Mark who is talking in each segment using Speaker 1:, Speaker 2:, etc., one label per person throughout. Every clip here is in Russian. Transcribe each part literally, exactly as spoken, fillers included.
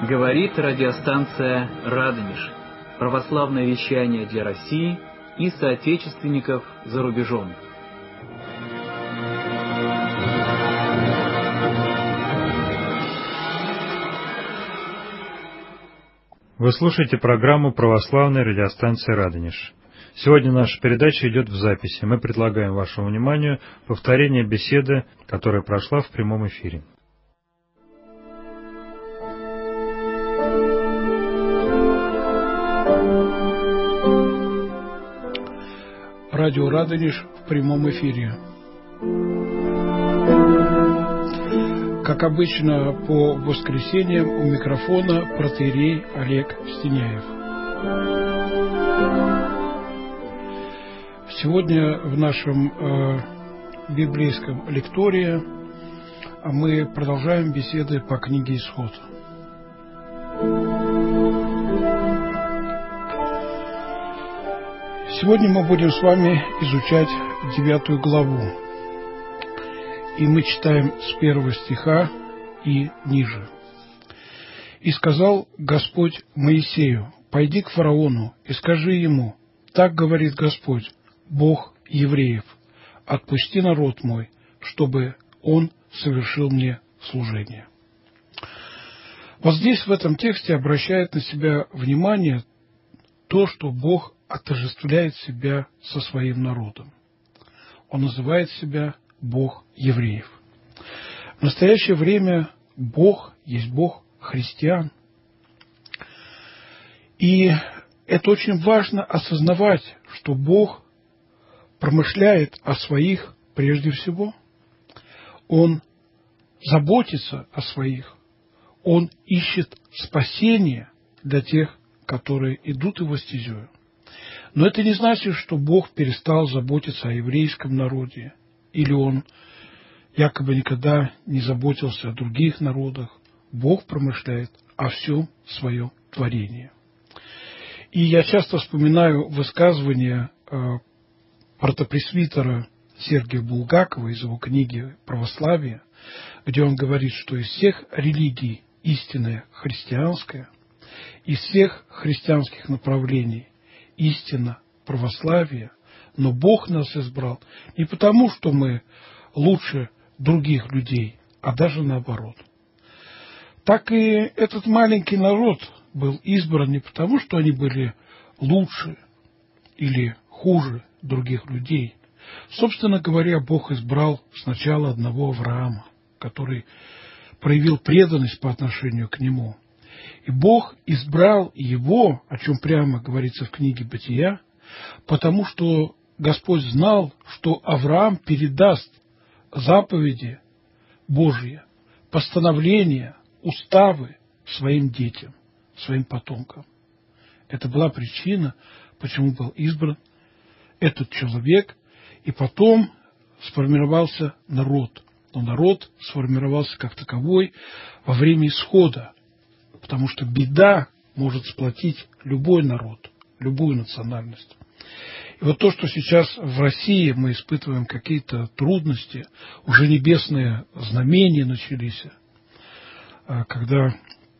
Speaker 1: Говорит радиостанция «Радонеж». Православное вещание для России и соотечественников за рубежом.
Speaker 2: Вы слушаете программу православной радиостанции «Радонеж». Сегодня наша передача идет в записи. Мы предлагаем вашему вниманию повторение беседы, которая прошла в прямом эфире.
Speaker 3: Радио «Радонеж» в прямом эфире. Как обычно, по воскресеньям у микрофона протоиерей Олег Стеняев. Сегодня в нашем э, библейском лектории мы продолжаем беседы по книге «Исход». Сегодня мы будем с вами изучать девятую главу. И мы читаем с первого стиха и ниже. «И сказал Господь Моисею: пойди к фараону и скажи ему: так говорит Господь, Бог евреев, отпусти народ мой, чтобы он совершил мне служение». Вот здесь, в этом тексте, обращает на себя внимание то, что Бог отождествляет себя со своим народом. Он называет себя Бог евреев. В настоящее время Бог есть Бог христиан. И это очень важно осознавать, что Бог промышляет о своих прежде всего. Он заботится о своих. Он ищет спасение для тех, которые идут его стезею. Но это не значит, что Бог перестал заботиться о еврейском народе, или Он якобы никогда не заботился о других народах. Бог промышляет о всем своем творении. И я часто вспоминаю высказывание э, протопресвитера Сергия Булгакова из его книги «Православие», где он говорит, что из всех религий истинная христианская, из всех христианских направлений истина православие, но Бог нас избрал не потому, что мы лучше других людей, а даже наоборот. Так и этот маленький народ был избран не потому, что они были лучше или хуже других людей. Собственно говоря, Бог избрал сначала одного Авраама, который проявил преданность по отношению к нему. И Бог избрал его, о чем прямо говорится в книге «Бытия», потому что Господь знал, что Авраам передаст заповеди Божьи, постановления, уставы своим детям, своим потомкам. Это была причина, почему был избран этот человек, и потом сформировался народ. Но народ сформировался как таковой во время исхода, потому что беда может сплотить любой народ, любую национальность. И вот то, что сейчас в России мы испытываем какие-то трудности, уже небесные знамения начались, когда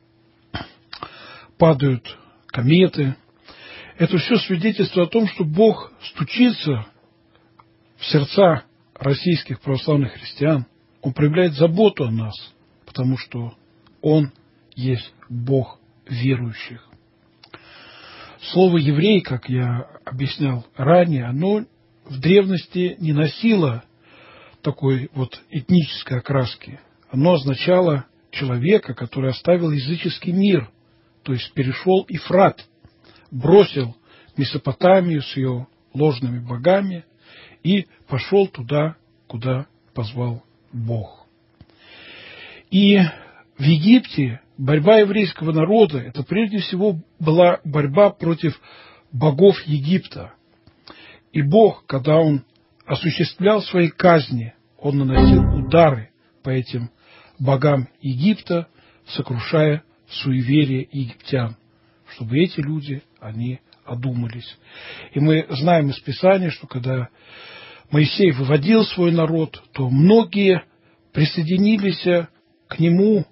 Speaker 3: падают кометы, это все свидетельство о том, что Бог стучится в сердца российских православных христиан. Он проявляет заботу о нас, потому что Он есть Бог верующих. Слово «еврей», как я объяснял ранее, оно в древности не носило такой вот этнической окраски. Оно означало человека, который оставил языческий мир, то есть перешел Ефрат, бросил Месопотамию с ее ложными богами и пошел туда, куда позвал Бог. И в Египте борьба еврейского народа – это прежде всего была борьба против богов Египта. И Бог, когда Он осуществлял свои казни, Он наносил удары по этим богам Египта, сокрушая суеверие египтян, чтобы эти люди, они одумались. И мы знаем из Писания, что когда Моисей выводил свой народ, то многие присоединились к нему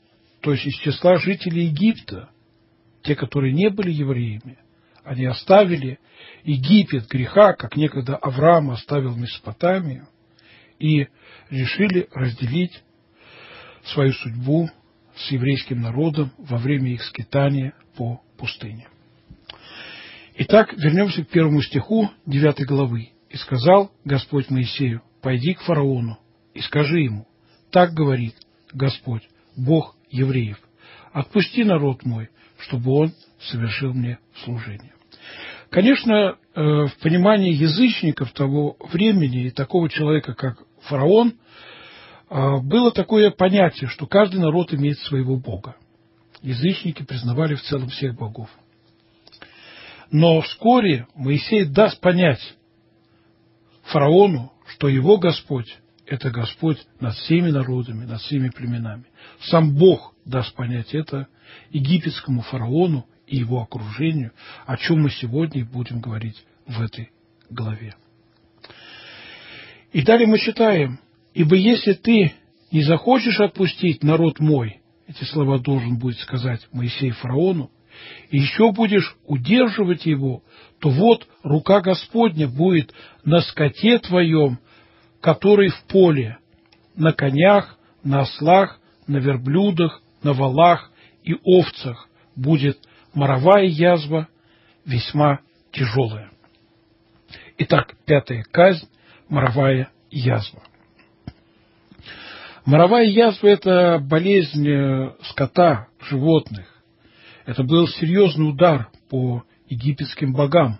Speaker 3: то есть из числа жителей Египта, те, которые не были евреями, они оставили Египет греха, как некогда Авраам оставил Месопотамию, и решили разделить свою судьбу с еврейским народом во время их скитания по пустыне. Итак, вернемся к первому стиху девятой главы. «И сказал Господь Моисею: пойди к фараону и скажи ему: так говорит Господь, Бог евреев, отпусти народ мой, чтобы он совершил мне служение». Конечно, в понимании язычников того времени и такого человека, как фараон, было такое понятие, что каждый народ имеет своего бога. Язычники признавали в целом всех богов. Но вскоре Моисей даст понять фараону, что его Господь – это Господь над всеми народами, над всеми племенами. Сам Бог даст понять это египетскому фараону и его окружению, о чем мы сегодня будем говорить в этой главе. И далее мы читаем: «Ибо если ты не захочешь отпустить народ мой», эти слова должен будет сказать Моисей фараону, «и еще будешь удерживать его, то вот рука Господня будет на скоте твоем, который в поле, на конях, на ослах, на верблюдах, на волах и овцах будет моровая язва, весьма тяжелая». Итак, пятая казнь – моровая язва. Моровая язва – это болезнь скота, животных. Это был серьезный удар по египетским богам.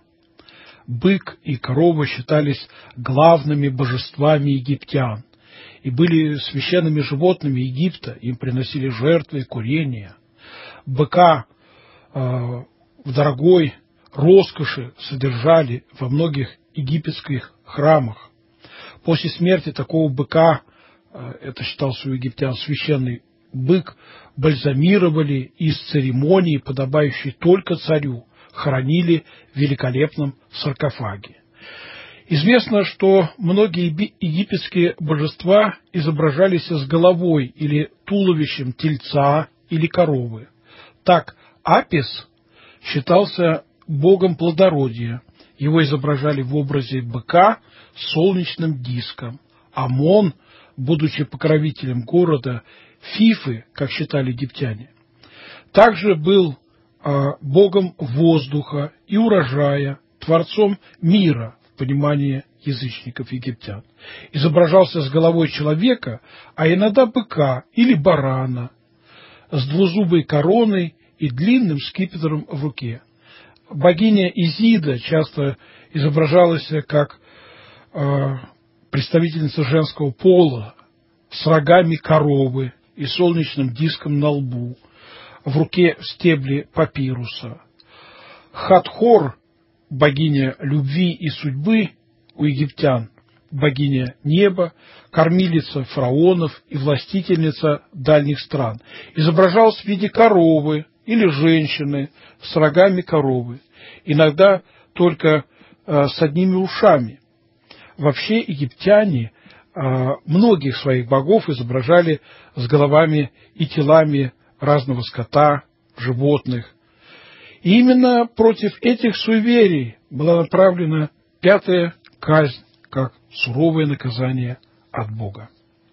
Speaker 3: Бык и корова считались главными божествами египтян и были священными животными Египта, им приносили жертвы и курения. Быка э, в дорогой роскоши содержали во многих египетских храмах. После смерти такого быка, э, это считался у египтян священный бык, бальзамировали и с церемонии, подобающей только царю, хоронили в великолепном саркофаге. Известно, что многие египетские божества изображались с головой или туловищем тельца или коровы. Так Апис считался богом плодородия. Его изображали в образе быка с солнечным диском. Амон, будучи покровителем города Фифы, как считали египтяне, также был э, богом воздуха и урожая, творцом мира в понимании язычников египтян. Изображался с головой человека, а иногда быка или барана, с двузубой короной и длинным скипетром в руке. Богиня Изида часто изображалась как э, представительница женского пола, с рогами коровы и солнечным диском на лбу, в руке стебли папируса. Хатхор, богиня любви и судьбы у египтян, богиня неба, кормилица фараонов и властительница дальних стран, изображалась в виде коровы или женщины с рогами коровы, иногда только э, с одними ушами. Вообще египтяне многих своих богов изображали с головами и телами разного скота, животных. И именно против этих суеверий была направлена пятая казнь, как суровое наказание от Бога.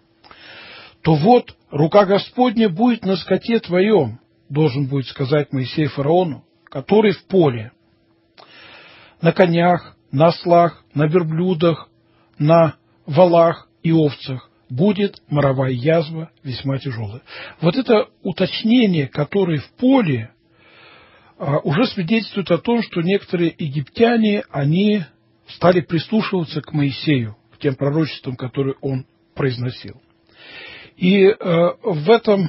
Speaker 3: «То вот рука Господня будет на скоте твоем», должен будет сказать Моисей фараону, который в поле, на конях, на ослах, на верблюдах, на волах и овцах будет моровая язва весьма тяжелая. Вот это уточнение, которое в поле, уже свидетельствует о том, что некоторые египтяне, они стали прислушиваться к Моисею, к тем пророчествам, которые он произносил. И в этом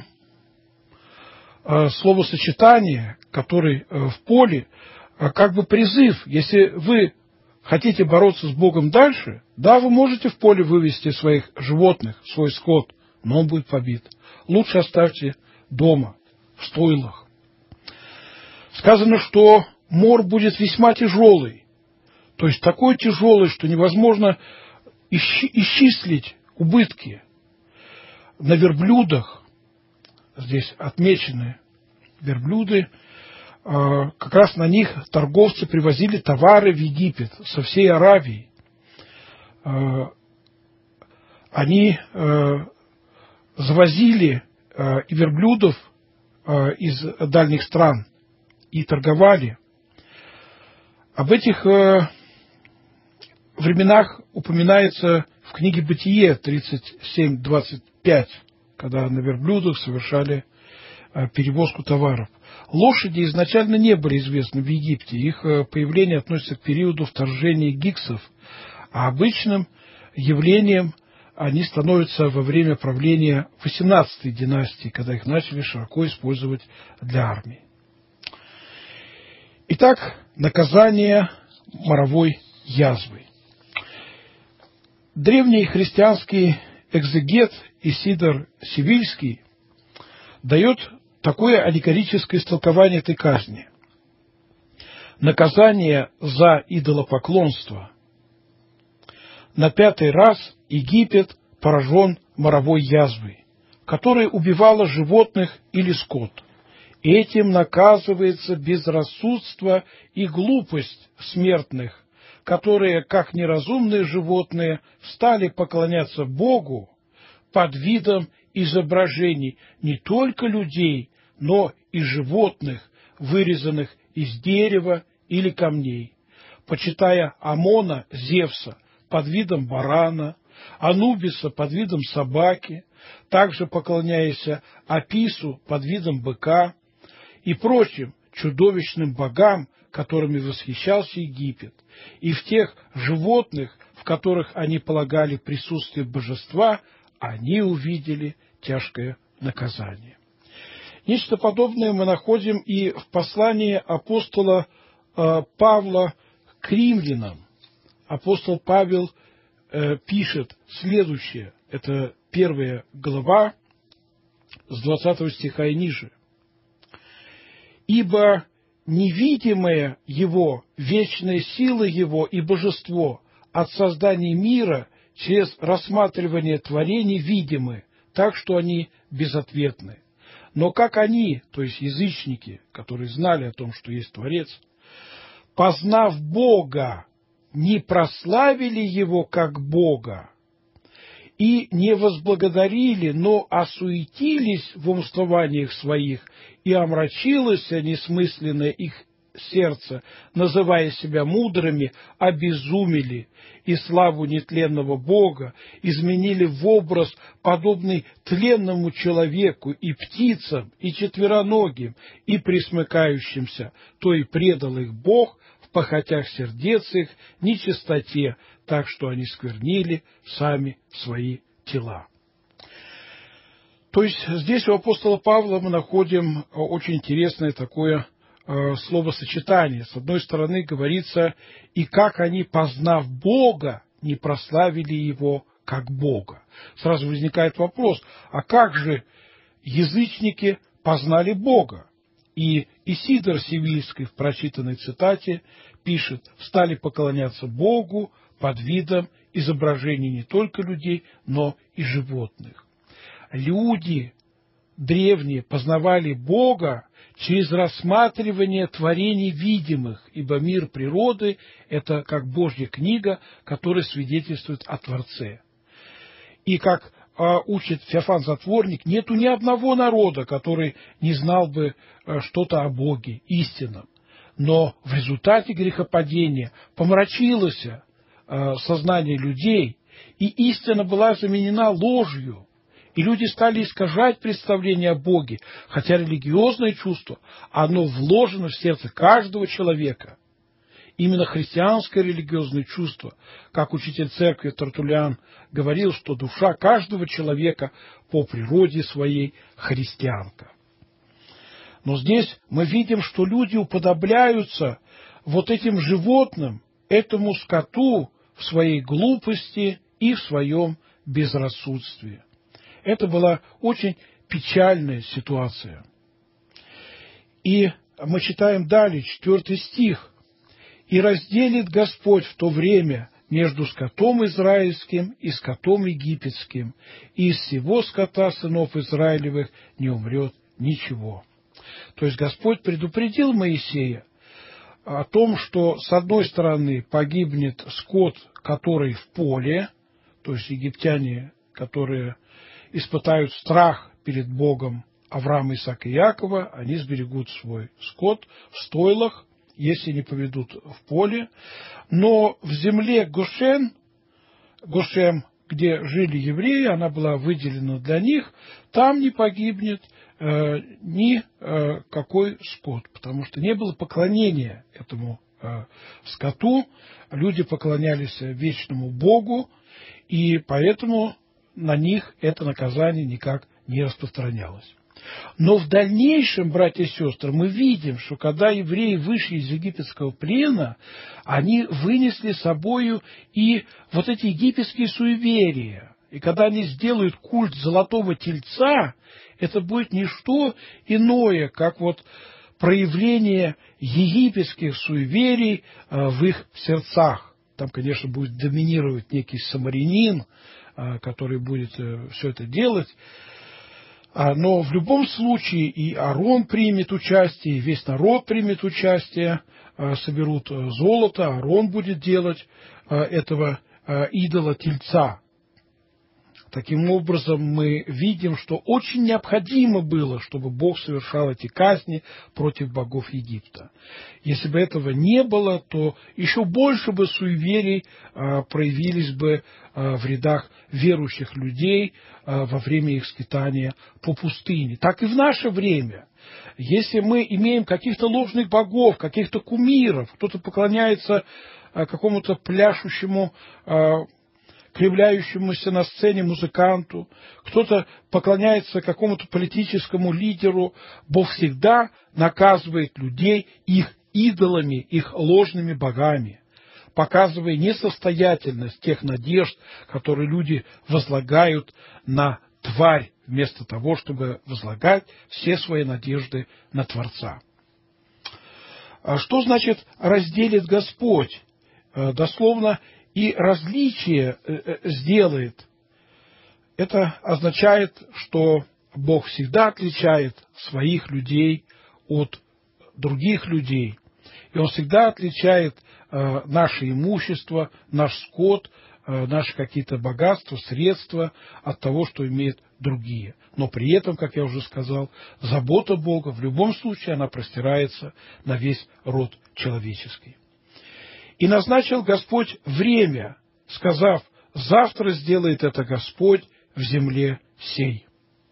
Speaker 3: словосочетании, который в поле, как бы призыв: если вы хотите бороться с Богом дальше, да, вы можете в поле вывести своих животных, свой скот, но он будет побит. Лучше оставьте дома, в стойлах. Сказано, что мор будет весьма тяжелый, то есть такой тяжелый, что невозможно исчислить убытки. На верблюдах, здесь отмечены верблюды. Как раз на них торговцы привозили товары в Египет со всей Аравии. Они завозили и верблюдов из дальних стран и торговали. Об этих временах упоминается в книге «Бытие» тридцать семь двадцать пять, когда на верблюдах совершали перевозку товаров. Лошади изначально не были известны в Египте. Их появление относится к периоду вторжения гиксов, а обычным явлением они становятся во время правления восемнадцатой династии, когда их начали широко использовать для армии. Итак, наказание моровой язвой. Древний христианский экзегет Исидор Сивильский дает такое аллегорическое истолкование этой казни. Наказание за идолопоклонство. На пятый раз Египет поражен моровой язвой, которая убивала животных или скот. Этим наказывается безрассудство и глупость смертных, которые, как неразумные животные, стали поклоняться Богу под видом изображений не только людей, но и животных, вырезанных из дерева или камней, почитая Амона, Зевса, под видом барана, Анубиса под видом собаки, также поклоняясь Апису под видом быка и прочим чудовищным богам, которыми восхищался Египет, и в тех животных, в которых они полагали присутствие божества, они увидели тяжкое наказание. Нечто подобное мы находим и в послании апостола э, Павла к римлянам. Апостол Павел э, пишет следующее, это первая глава с двадцатого стиха и ниже. «Ибо невидимая Его, вечная сила Его и божество от создания мира через рассматривание творений видимы, так что они безответны. Но как они, то есть язычники, которые знали о том, что есть Творец, познав Бога, не прославили Его как Бога и не возблагодарили, но осуетились в умствованиях своих, и омрачилось несмысленное их сердце, называя себя мудрыми, обезумели, и славу нетленного Бога изменили в образ, подобный тленному человеку и птицам, и четвероногим, и пресмыкающимся, то и предал их Бог в похотях сердец их, нечистоте, так что они сквернили сами свои тела». То есть здесь у апостола Павла мы находим очень интересное такое э, словосочетание. С одной стороны говорится, и как они, познав Бога, не прославили Его как Бога. Сразу возникает вопрос, а как же язычники познали Бога? И Исидор Сивильский в прочитанной цитате пишет, стали поклоняться Богу под видом изображений не только людей, но и животных. Люди древние познавали Бога через рассматривание творений видимых, ибо мир природы – это как Божья книга, которая свидетельствует о Творце. И как а, учит Феофан Затворник, нету ни одного народа, который не знал бы а, что-то о Боге истинном. Но в результате грехопадения помрачилось а, сознание людей, и истина была заменена ложью. И люди стали искажать представление о Боге, хотя религиозное чувство, оно вложено в сердце каждого человека. Именно христианское религиозное чувство, как учитель церкви Тертуллиан говорил, что душа каждого человека по природе своей христианка. Но здесь мы видим, что люди уподобляются вот этим животным, этому скоту в своей глупости и в своем безрассудстве. Это была очень печальная ситуация. И мы читаем далее, четвертый стих. «И разделит Господь в то время между скотом израильским и скотом египетским, и из всего скота сынов Израилевых не умрет ничего». То есть Господь предупредил Моисея о том, что с одной стороны погибнет скот, который в поле, то есть египтяне, которые испытают страх перед Богом Авраама, Исаака и Якова, они сберегут свой скот в стойлах, если не поведут в поле. Но в земле Гошен, Гошем, где жили евреи, она была выделена для них, там не погибнет э, ни э, какой скот, потому что не было поклонения этому э, скоту, люди поклонялись вечному Богу, и поэтому на них это наказание никак не распространялось. Но в дальнейшем, братья и сестры, мы видим, что когда евреи вышли из египетского плена, они вынесли с собою и вот эти египетские суеверия. И когда они сделают культ золотого тельца, это будет не что иное, как вот проявление египетских суеверий в их сердцах. Там, конечно, будет доминировать некий самарянин, который будет все это делать. Но в любом случае и Аарон примет участие, и весь народ примет участие, соберут золото, Аарон будет делать этого идола тельца. Таким образом, мы видим, что очень необходимо было, чтобы Бог совершал эти казни против богов Египта. Если бы этого не было, то еще больше бы суеверий а, проявились бы а, в рядах верующих людей а, во время их скитания по пустыне. Так и в наше время. Если мы имеем каких-то ложных богов, каких-то кумиров, кто-то поклоняется а, какому-то пляшущему а, кривляющемуся на сцене музыканту, кто-то поклоняется какому-то политическому лидеру, Бог всегда наказывает людей их идолами, их ложными богами, показывая несостоятельность тех надежд, которые люди возлагают на тварь, вместо того, чтобы возлагать все свои надежды на Творца. Что значит «разделит Господь»? Дословно и различие сделает. Это означает, что Бог всегда отличает своих людей от других людей. И Он всегда отличает наше имущество, наш скот, наши какие-то богатства, средства от того, что имеют другие. Но при этом, как я уже сказал, забота Бога в любом случае она простирается на весь род человеческий. И назначил Господь время, сказав: завтра сделает это Господь в земле сей.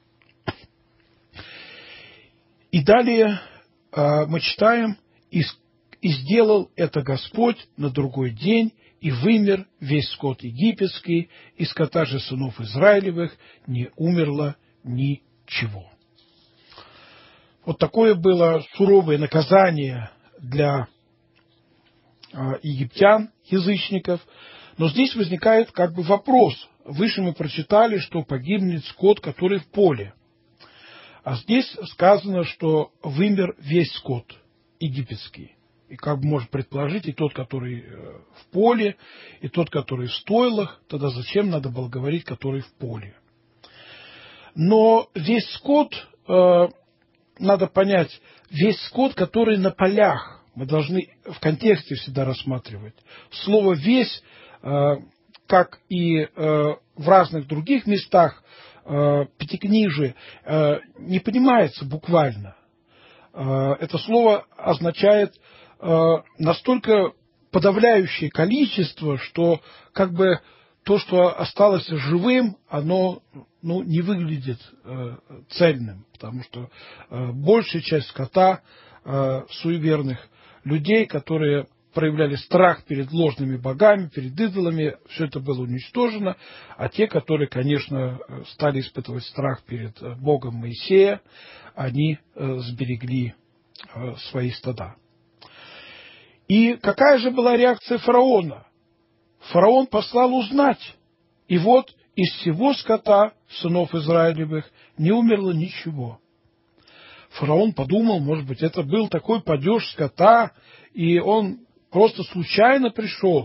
Speaker 3: И далее э, мы читаем: и, и сделал это Господь на другой день, и вымер весь скот египетский, и скота же сынов Израилевых не умерло ничего. Вот такое было суровое наказание для египтян, язычников. Но здесь возникает как бы вопрос. Выше мы прочитали, что погибнет скот, который в поле. А здесь сказано, что вымер весь скот египетский. И как бы можно предположить, и тот, который в поле, и тот, который в стойлах. Тогда зачем надо было говорить, который в поле? Но весь скот, э, надо понять, весь скот, который на полях, мы должны в контексте всегда рассматривать. Слово «весь», как и в разных других местах Пятикнижия, не понимается буквально. Это слово означает настолько подавляющее количество, что как бы то, что осталось живым, оно ну, не выглядит цельным, потому что большая часть скота, суеверных людей, которые проявляли страх перед ложными богами, перед идолами, все это было уничтожено, а те, которые, конечно, стали испытывать страх перед Богом Моисея, они сберегли свои стада. И какая же была реакция фараона? Фараон послал узнать, и вот из всего скота сынов Израилевых не умерло ничего. Фараон подумал, может быть, это был такой падеж скота, и он просто случайно пришел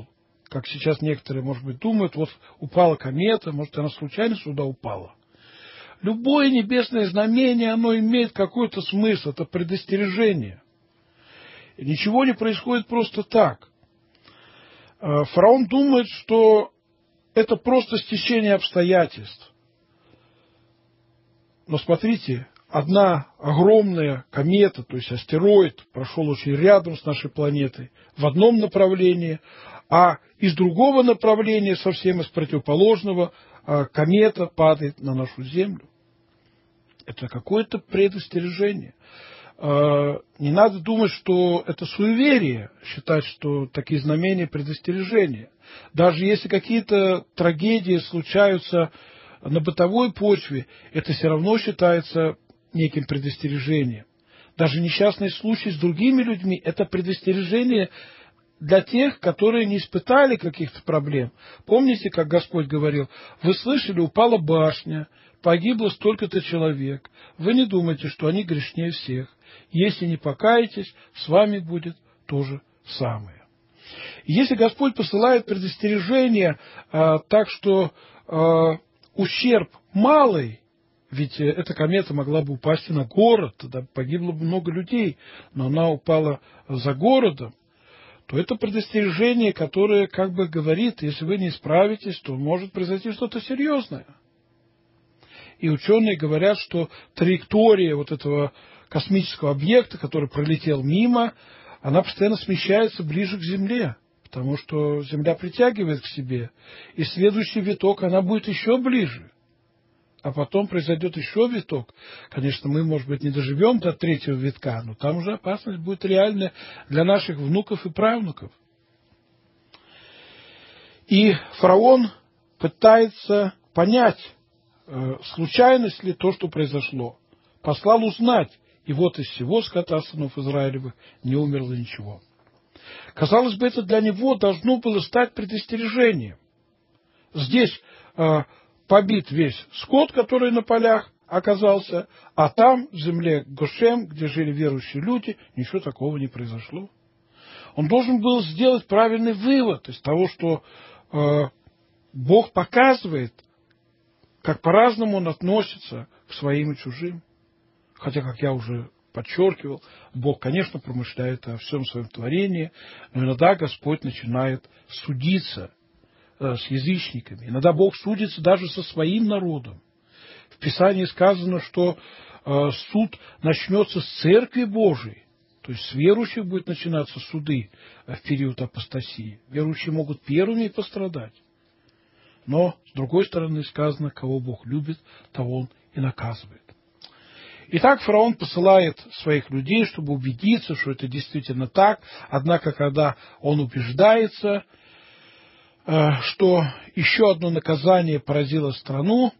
Speaker 3: как сейчас некоторые, может быть, думают, вот упала комета, может, она случайно сюда упала. Любое небесное знамение, оно имеет какой-то смысл, это предостережение. И ничего не происходит просто так. Фараон думает, что это просто стечение обстоятельств. Но смотрите, одна огромная комета, то есть астероид, прошел очень рядом с нашей планетой в одном направлении, а из другого направления, совсем из противоположного, комета падает на нашу Землю. Это какое-то предостережение. Не надо думать, что это суеверие, считать, что такие знамения предостережения. Даже если какие-то трагедии случаются на бытовой почве, это все равно считается неким предостережением. Даже несчастный случай с другими людьми – это предостережение для тех, которые не испытали каких-то проблем. Помните, как Господь говорил: вы слышали, упала башня, погибло столько-то человек. Вы не думайте, что они грешнее всех. Если не покаетесь, с вами будет то же самое. И если Господь посылает предостережение а, так, что а, ущерб малый, ведь эта комета могла бы упасть и на город, тогда погибло бы много людей, но она упала за городом, то это предостережение, которое как бы говорит, если вы не исправитесь, то может произойти что-то серьезное. И ученые говорят, что траектория вот этого космического объекта, который пролетел мимо, она постоянно смещается ближе к Земле, потому что Земля притягивает к себе, и следующий виток она будет еще ближе. А потом произойдет еще виток. Конечно, мы, может быть, не доживем до третьего витка, но там уже опасность будет реальная для наших внуков и правнуков. И фараон пытается понять, случайность ли то, что произошло. Послал узнать, и вот из всего скота сынов Израилевых не умерло ничего. Казалось бы, это для него должно было стать предостережением. Здесь э, побит весь скот, который на полях оказался, а там, в земле Гошем, где жили верующие люди, ничего такого не произошло. Он должен был сделать правильный вывод из того, что э, Бог показывает, как по-разному он относится к своим и чужим. Хотя, как я уже подчеркивал, Бог, конечно, промышляет о всем своем творении, но иногда Господь начинает судиться э, с язычниками. Иногда Бог судится даже со своим народом. В Писании сказано, что э, суд начнется с Церкви Божией, то есть с верующих будут начинаться суды в период апостасии. Верующие могут первыми пострадать. Но, с другой стороны, сказано, кого Бог любит, того Он и наказывает. Итак, фараон посылает своих людей, чтобы убедиться, что это действительно так. Однако, когда он убеждается, что еще одно наказание поразило страну,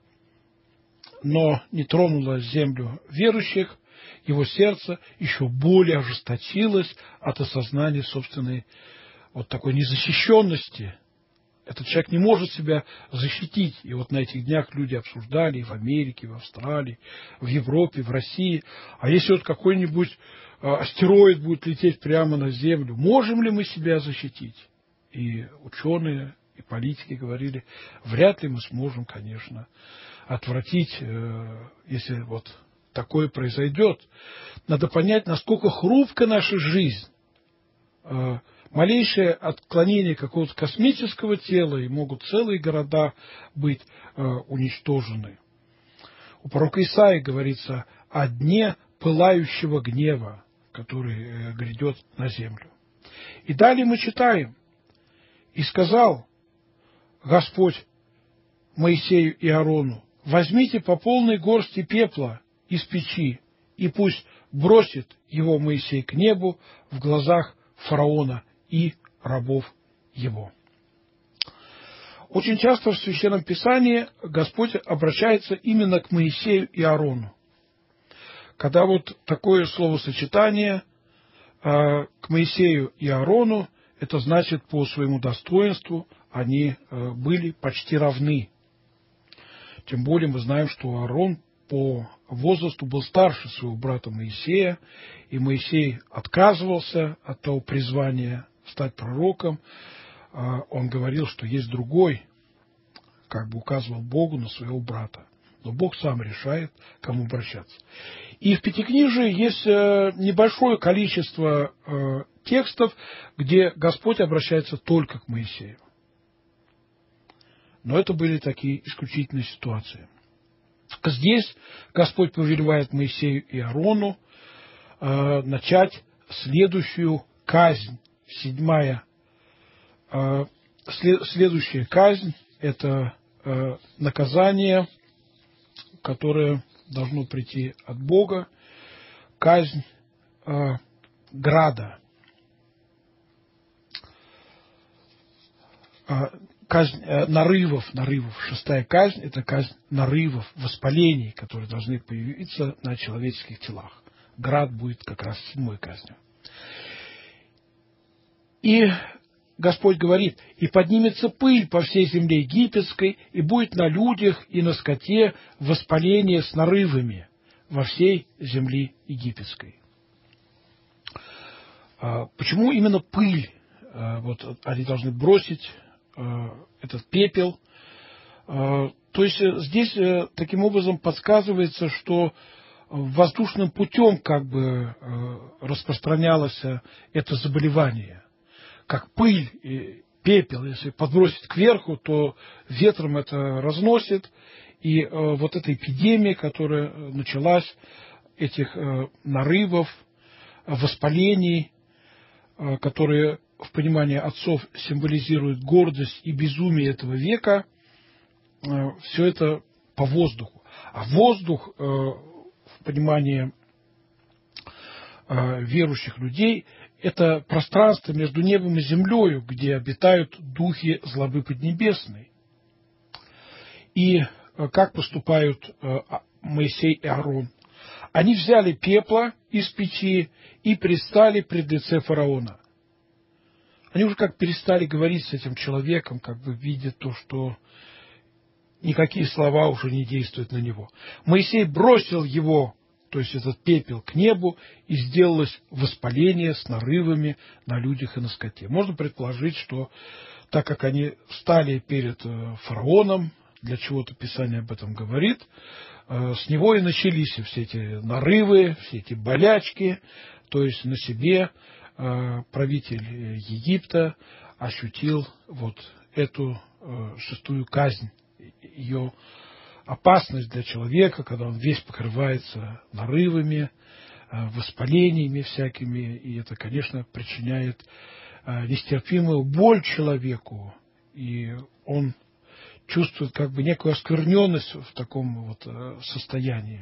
Speaker 3: но не тронуло землю верующих, его сердце еще более ожесточилось от осознания собственной вот такой незащищенности. Этот человек не может себя защитить. И вот на этих днях люди обсуждали и в Америке, и в Австралии, в Европе, в России. А если вот какой-нибудь астероид будет лететь прямо на Землю, можем ли мы себя защитить? И ученые, и политики говорили, вряд ли мы сможем, конечно, отвратить, если вот такое произойдет. Надо понять, насколько хрупка наша жизнь. Малейшее отклонение какого-то космического тела, и могут целые города быть э, уничтожены. У пророка Исаии говорится о дне пылающего гнева, который э, грядет на землю. И далее мы читаем: «И сказал Господь Моисею и Аарону: возьмите по полной горсти пепла из печи, и пусть бросит его Моисей к небу в глазах фараона и рабов его». Очень часто в Священном Писании Господь обращается именно к Моисею и Аарону. Когда вот такое словосочетание э, к Моисею и Аарону, это значит, по своему достоинству они э, были почти равны. Тем более мы знаем, что Аарон по возрасту был старше своего брата Моисея, и Моисей отказывался от того призвания стать пророком, он говорил, что есть другой, как бы указывал Богу на своего брата. Но Бог сам решает, к кому обращаться. И в Пятикнижии есть небольшое количество текстов, где Господь обращается только к Моисею. Но это были такие исключительные ситуации. Здесь Господь повелевает Моисею и Аарону э, начать следующую казнь. Седьмая. Э, след, следующая казнь – это э, наказание, которое должно прийти от Бога. Казнь э, града. Э, Казнь э, нарывов, нарывов. Шестая казнь – это казнь нарывов, воспалений, которые должны появиться на человеческих телах. Град будет как раз седьмой казнью. И Господь говорит: «И поднимется пыль по всей земле египетской, и будет на людях и на скоте воспаление с нарывами во всей земле египетской». А почему именно пыль? А вот они должны бросить этот пепел. То есть здесь таким образом подсказывается, что воздушным путем как бы распространялось это заболевание. Как пыль и пепел, если подбросить кверху, то ветром это разносит. И вот эта эпидемия, которая началась, этих нарывов, воспалений, которые в понимании отцов символизирует гордость и безумие этого века, все это по воздуху. А воздух в понимании верующих людей – это пространство между небом и землей, где обитают духи злобы поднебесной. И как поступают Моисей и Аарон? Они взяли пепла из печи и предстали пред лице фараона. Они уже как перестали говорить с этим человеком, как бы видя то, что никакие слова уже не действуют на него. Моисей бросил его, то есть этот пепел, к небу, и сделалось воспаление с нарывами на людях и на скоте. Можно предположить, что так как они встали перед фараоном, для чего-то Писание об этом говорит, с него и начались все эти нарывы, все эти болячки, то есть на себе правитель Египта ощутил вот эту шестую казнь, ее опасность для человека, когда он весь покрывается нарывами, воспалениями всякими, и это, конечно, причиняет нестерпимую боль человеку, и он чувствует как бы некую оскверненность в таком вот состоянии.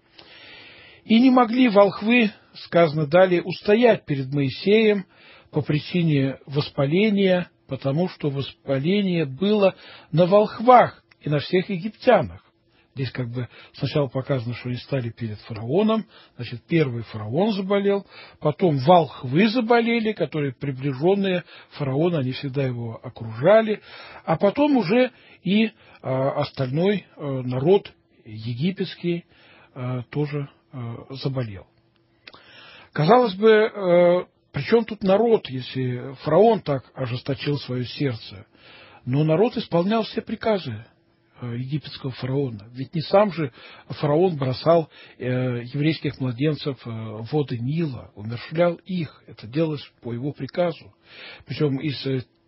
Speaker 3: И не могли волхвы, сказано далее, устоять перед Моисеем по причине воспаления, потому что воспаление было на волхвах и на всех египтянах. Здесь как бы сначала показано, что они стали перед фараоном, значит, первый фараон заболел, потом волхвы заболели, которые приближенные фараона, они всегда его окружали, а потом уже и а, остальной а, народ египетский а, тоже заболел. Казалось бы, при чем тут народ, если фараон так ожесточил свое сердце? Но народ исполнял все приказы египетского фараона. Ведь не сам же фараон бросал еврейских младенцев в воды Нила, умерщвлял их. Это делалось по его приказу. Причем из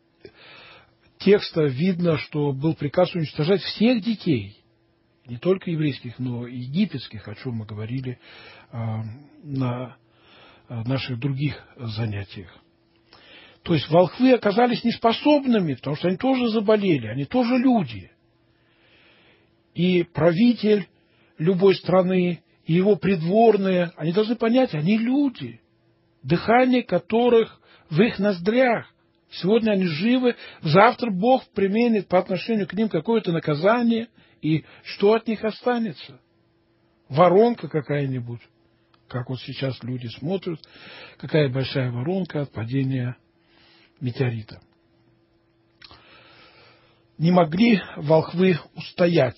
Speaker 3: текста видно, что был приказ уничтожать всех детей. Не только еврейских, но и египетских, о чем мы говорили э, на наших других занятиях. То есть волхвы оказались неспособными, потому что они тоже заболели, они тоже люди. И правитель любой страны, и его придворные, они должны понять, они люди, дыхание которых в их ноздрях. Сегодня они живы, завтра Бог применит по отношению к ним какое-то наказание, и что от них останется? Воронка какая-нибудь, как вот сейчас люди смотрят, какая большая воронка от падения метеорита. Не могли волхвы устоять.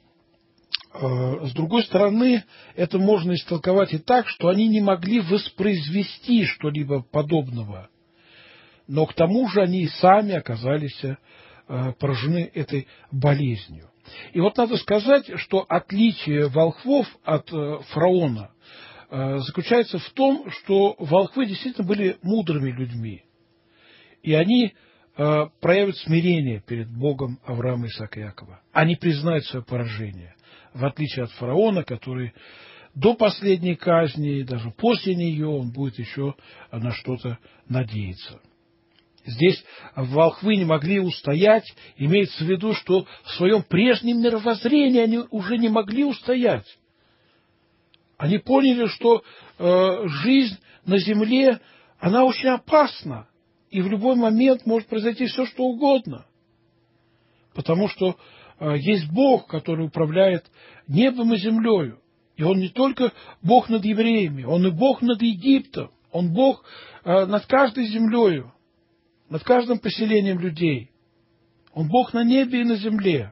Speaker 3: С другой стороны, это можно истолковать и так, что они не могли воспроизвести что-либо подобного. но к тому же они и сами оказались поражены этой болезнью. И вот надо сказать, что отличие волхвов от фараона заключается в том, что волхвы действительно были мудрыми людьми, и они проявят смирение перед Богом Авраама, Исаака и Иакова. Они признают свое поражение, в отличие от фараона, который до последней казни, даже после нее, он будет еще на что-то надеяться. Здесь волхвы не могли устоять, имеется в виду, что в своем прежнем мировоззрении они уже не могли устоять. Они поняли, что э, жизнь на земле, она очень опасна, и в любой момент может произойти все, что угодно. Потому что э, есть Бог, который управляет небом и землею. И Он не только Бог над евреями, Он и Бог над Египтом, Он Бог э, над каждой землею, над каждым поселением людей. Он Бог на небе и на земле.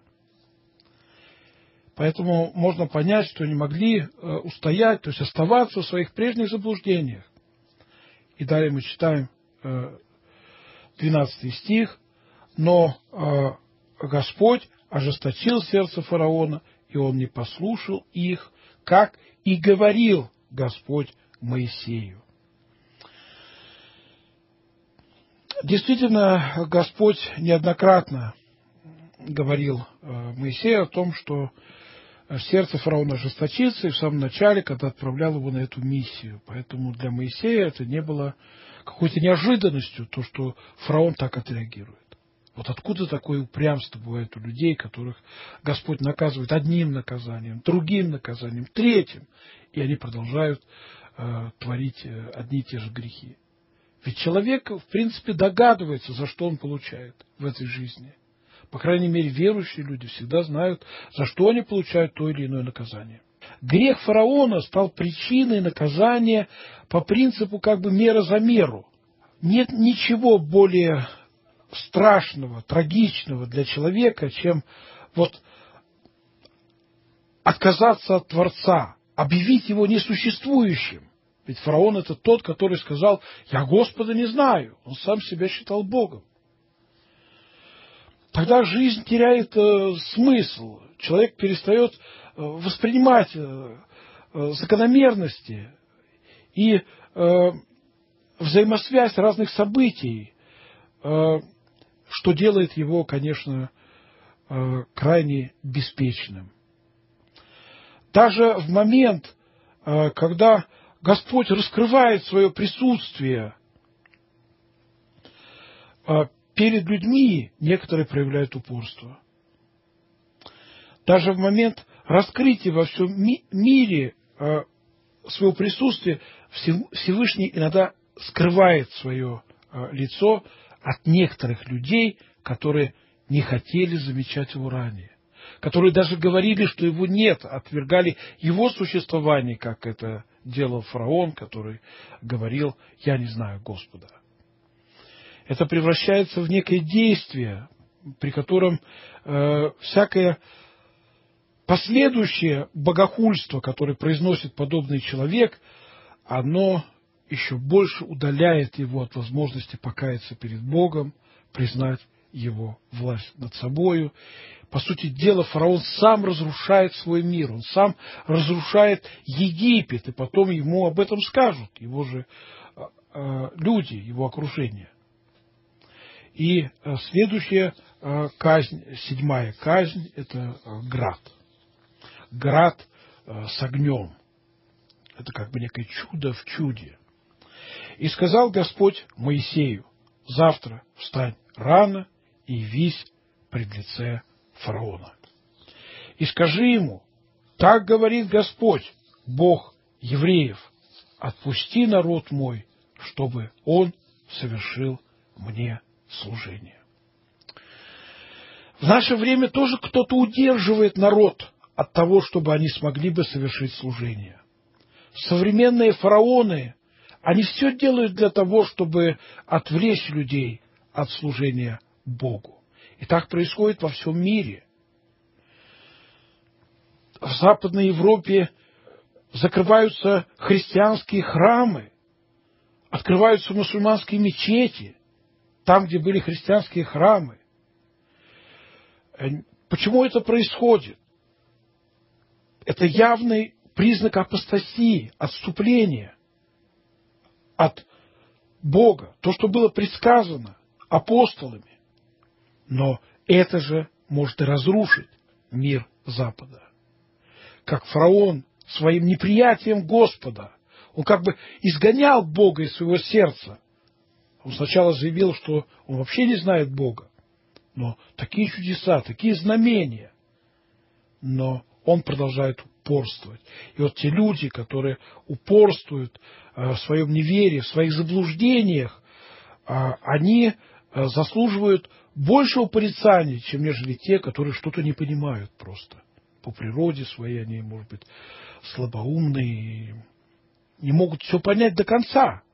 Speaker 3: Поэтому можно понять, что они могли э, устоять, то есть оставаться в своих прежних заблуждениях. И далее мы читаем э, двенадцатый стих. «Но э, Господь ожесточил сердце фараона, и он не послушал их, как и говорил Господь Моисею». Действительно, Господь неоднократно говорил Моисею о том, что сердце фараона ожесточится, и в самом начале, когда отправлял его на эту миссию. Поэтому для Моисея это не было какой-то неожиданностью, то, что фараон так отреагирует. Вот откуда такое упрямство бывает у людей, которых Господь наказывает одним наказанием, другим наказанием, третьим, и они продолжают э, творить одни и те же грехи. Ведь человек, в принципе, догадывается, за что он получает в этой жизни. По крайней мере, верующие люди всегда знают, за что они получают то или иное наказание. Грех фараона стал причиной наказания по принципу как бы мера за меру. Нет ничего более страшного, трагичного для человека, чем вот отказаться от Творца, объявить его несуществующим. Ведь фараон — это тот, который сказал: «Я Господа не знаю». Он сам себя считал Богом. Тогда жизнь теряет э, смысл. Человек перестает э, воспринимать э, э, закономерности и э, взаимосвязь разных событий, э, что делает его, конечно, э, крайне беспечным. Даже в момент, э, когда Господь раскрывает свое присутствие э, перед людьми, некоторые проявляют упорство. Даже в момент раскрытия во всем ми- мире э, своего присутствия Всевышний иногда скрывает свое э, лицо от некоторых людей, которые не хотели замечать его ранее, которые даже говорили, что его нет, отвергали его существование, как это делал фараон, который говорил: «Я не знаю Господа». Это превращается в некое действие, при котором э, всякое последующее богохульство, которое произносит подобный человек, оно еще больше удаляет его от возможности покаяться перед Богом, признать его власть над собою. По сути дела, фараон сам разрушает свой мир, он сам разрушает Египет, и потом ему об этом скажут его же э, люди, его окружение. И следующая казнь, седьмая казнь, это град. Град с огнем. Это как бы некое чудо в чуде. «И сказал Господь Моисею: завтра встань рано и явись пред лице фараона. И скажи ему: так говорит Господь, Бог евреев, отпусти народ мой, чтобы он совершил мне служение». В наше время тоже кто-то удерживает народ от того, чтобы они смогли бы совершить служение. Современные фараоны, они все делают для того, чтобы отвлечь людей от служения Богу. И так происходит во всем мире. В Западной Европе закрываются христианские храмы, открываются мусульманские мечети. там, где были христианские храмы. Почему это происходит? Это явный признак апостасии, отступления от Бога. То, что было предсказано апостолами. Но это же может и разрушить мир Запада. Как фараон своим неприятием Господа, он как бы изгонял Бога из своего сердца. Он сначала заявил, что он вообще не знает Бога. Но такие чудеса, такие знамения. Но он продолжает упорствовать. И вот те люди, которые упорствуют в своем неверии, в своих заблуждениях, они заслуживают большего порицания, чем нежели те, которые что-то не понимают просто. По природе своей они, может быть, слабоумные, не могут все понять до конца.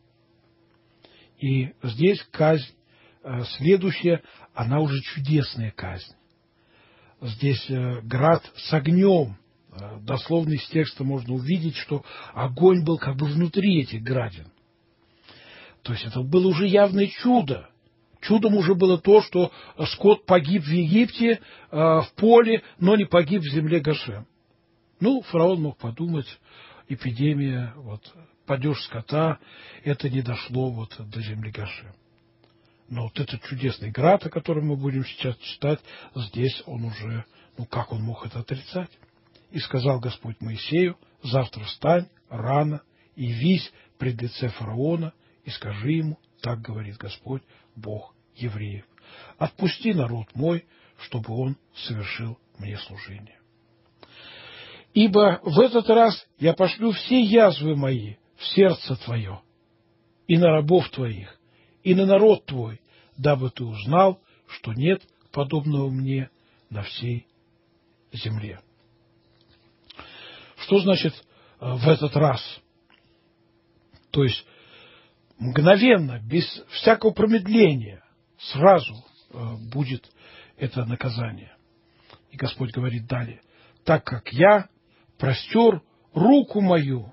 Speaker 3: И здесь казнь следующая, она уже чудесная казнь. Здесь град с огнем. Дословно из текста можно увидеть, что огонь был как бы внутри этих градин. То есть это было уже явное чудо. Чудом уже было то, что скот погиб в Египте, в поле, но не погиб в земле Гошем. Ну, фараон мог подумать, эпидемия, вот, падеж скота, это не дошло вот до земли Гошем. Но вот этот чудесный град, о котором мы будем сейчас читать, здесь он уже, ну как он мог это отрицать? И сказал Господь Моисею: завтра встань рано и явись пред лице фараона, и скажи ему: так говорит Господь, Бог евреев: отпусти народ мой, чтобы он совершил мне служение. Ибо в этот раз я пошлю все язвы мои в сердце твое, и на рабов твоих, и на народ твой, дабы ты узнал, что нет подобного мне на всей земле. Что значит в этот раз? То есть мгновенно, без всякого промедления, сразу будет это наказание. И Господь говорит далее: так как я простер руку мою,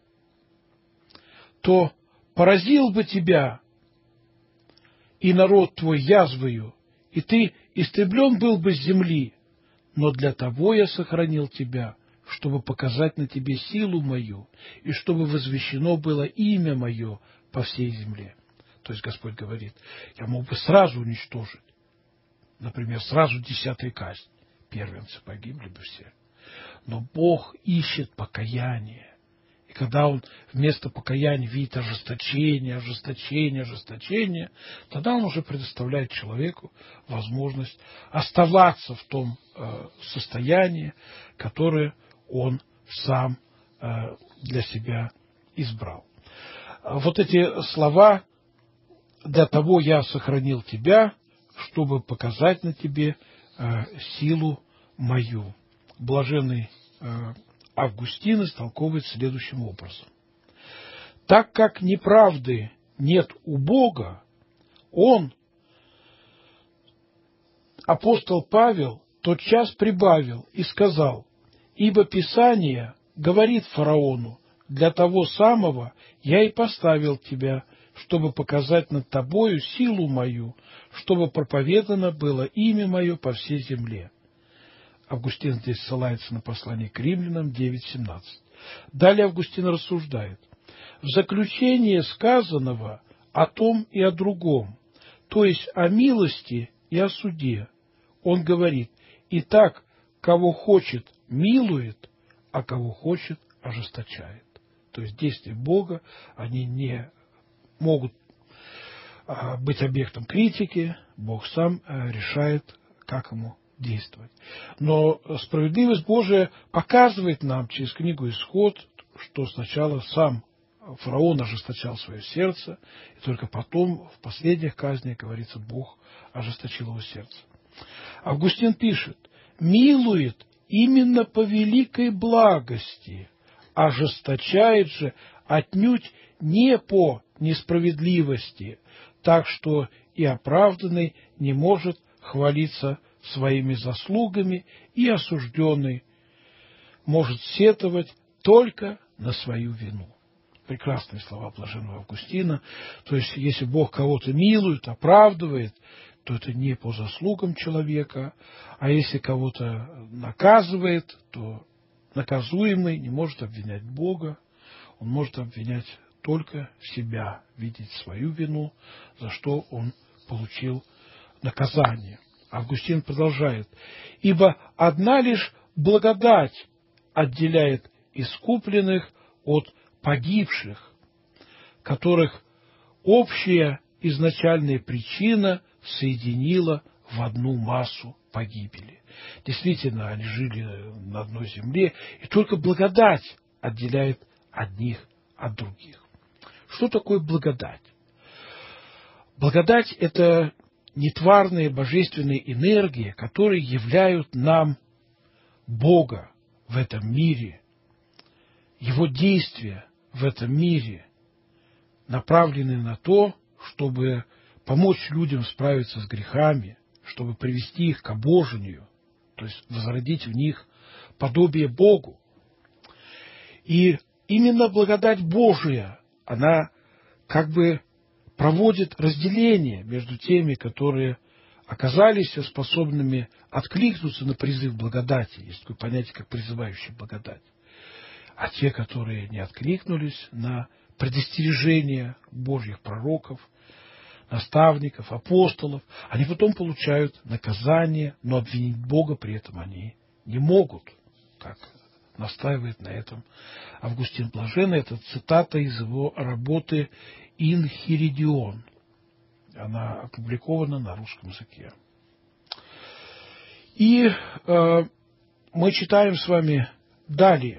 Speaker 3: то поразил бы тебя и народ твой язвою, и ты истреблен был бы с земли, но для того я сохранил тебя, чтобы показать на тебе силу мою, и чтобы возвещено было имя мое по всей земле. То есть Господь говорит: я мог бы сразу уничтожить, например, сразу десятая казнь, первенцы погибли бы все. Но Бог ищет покаяние. И когда Он вместо покаяния видит ожесточение, ожесточение, ожесточение, тогда Он уже предоставляет человеку возможность оставаться в том э, состоянии, которое он сам э, для себя избрал. Вот эти слова: для того я сохранил тебя, чтобы показать на тебе э, силу мою. Блаженный э, Августин истолковывает следующим образом: так как неправды нет у Бога, он, апостол Павел, тотчас прибавил и сказал: ибо Писание говорит фараону: для того самого я и поставил тебя, чтобы показать над тобою силу мою, чтобы проповедано было имя мое по всей земле. Августин здесь ссылается на послание к римлянам девять семнадцать. Далее Августин рассуждает: в заключение сказанного о том и о другом, то есть о милости и о суде, он говорит: итак, кого хочет, милует, а кого хочет, ожесточает. То есть действия Бога, они не могут быть объектом критики, Бог сам решает, как ему действовать. Но справедливость Божия показывает нам через книгу Исход, что сначала сам фараон ожесточал свое сердце, и только потом, в последних казнях, говорится, Бог ожесточил его сердце. Августин пишет: милует именно по великой благости, ожесточает же отнюдь не по несправедливости, так что и оправданный не может хвалиться своими заслугами, и осужденный может сетовать только на свою вину. прекрасные слова блаженного Августина. То есть, если Бог кого-то милует, оправдывает, то это не по заслугам человека, а если кого-то наказывает, то наказуемый не может обвинять Бога, он может обвинять только себя, видеть свою вину, за что он получил наказание. Августин продолжает: «Ибо одна лишь благодать отделяет искупленных от погибших, которых общая изначальная причина соединила в одну массу погибели». Действительно, они жили на одной земле, и только благодать отделяет одних от других. Что такое благодать? Благодать – это нетварные божественные энергии, которые являют нам Бога в этом мире, Его действия в этом мире направлены на то, чтобы помочь людям справиться с грехами, чтобы привести их к обожению, то есть возродить в них подобие Богу. И именно благодать Божия, она как бы проводит разделение между теми, которые оказались способными откликнуться на призыв благодати, есть такое понятие, как призывающая благодать, а те, которые не откликнулись на предостережения Божьих пророков, наставников, апостолов, они потом получают наказание, но обвинить Бога при этом они не могут, как настаивает на этом Августин Блаженный. Это цитата из его работы «Инхиридион». Она опубликована на русском языке. И э, мы читаем с вами далее.